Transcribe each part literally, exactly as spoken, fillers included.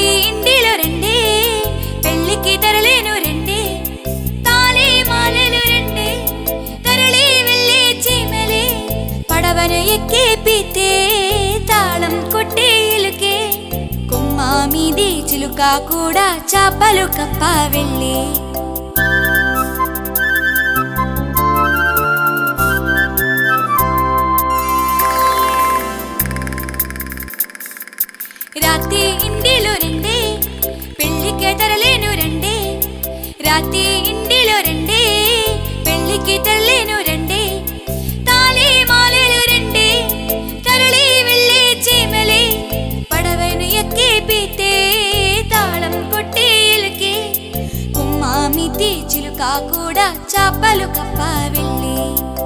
రాత్రి ఇంటిలో రండి పెళ్ళికి తరలేను రండి తాళి మాలలు రండి తరలి వెళ్ళే చీమలే పడవను ఎక్కి పీతే తాళం కొట్టే ఇలుకే కొమ్మ మీది చిలుక కూడా చాపలు కప్ప వెళ్ళి రాత్రి ఇంటిలో రండి పెళ్ళికి తరలేను రండి రాత్రి ఇంటిలో రండి పెళ్ళికి తరలేను రండి తాళి మాలలు రండి తరలి వెళ్ళే చీమలే పడవను ఎక్కి పీతే తాళం కొట్టే ఇలుకే కొమ్మ మీది చిలుక కూడా చాపలు కప్ప వెళ్ళి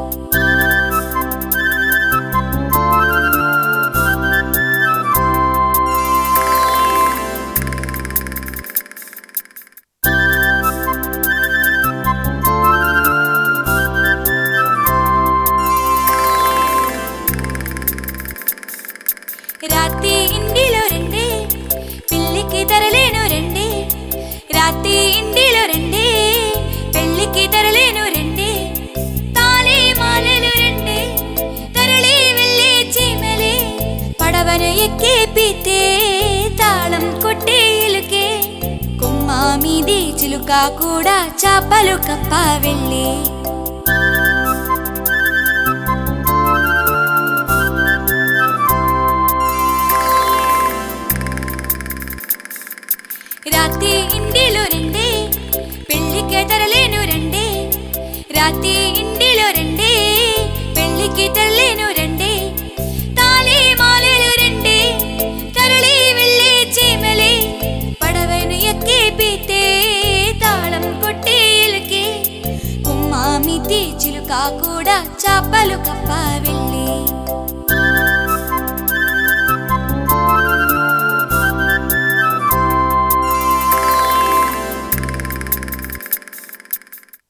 రాత్రి ఇంటిలో రండి పెళ్ళికి తరలేను రండి రాత్రి ఇంటిలో రండి పెళ్ళికి తరలేను రండి తాళి మాలలు రండి తరలి వెళ్ళే చీమలే పడవను ఎక్కి పీతే తాళం కొట్టే ఇలుకే కొమ్మ మీది చిలుక కూడా చాపలు కప్ప వెళ్ళి రాత్రి ఇంటిలో రండి పెళ్ళికి తరలేను రండి రాత్రి ఇంటిలో రండి పెళ్ళికి తరలేను రండి తాళి మాలలు రండి తరలి వెళ్ళే చీమలే పడవను ఎక్కి పీతే తాళం కొట్టే ఇలుకే కొమ్మ మీది చిలుక కూడా చాపలు కప్ప వెళ్ళి